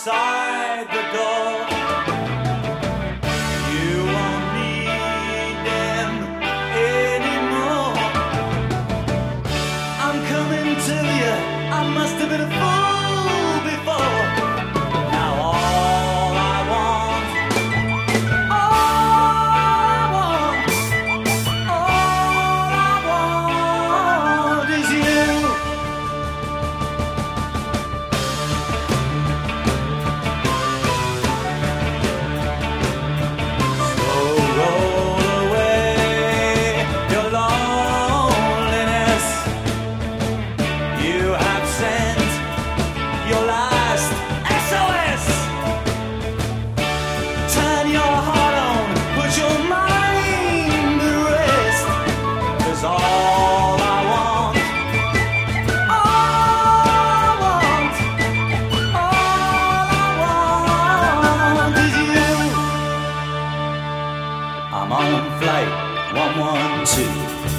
outside the door. You won't need them anymore. I'm coming to you. I must have been a fool before. Now all I want, is you. So roll away your loneliness. You have sent your last SOS. Turn your heart on, put your mind to rest. 'Cause all I want, is you. I'm on flight 112.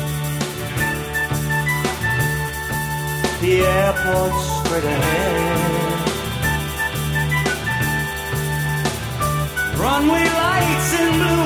The airport's straight ahead. Runway lights in blue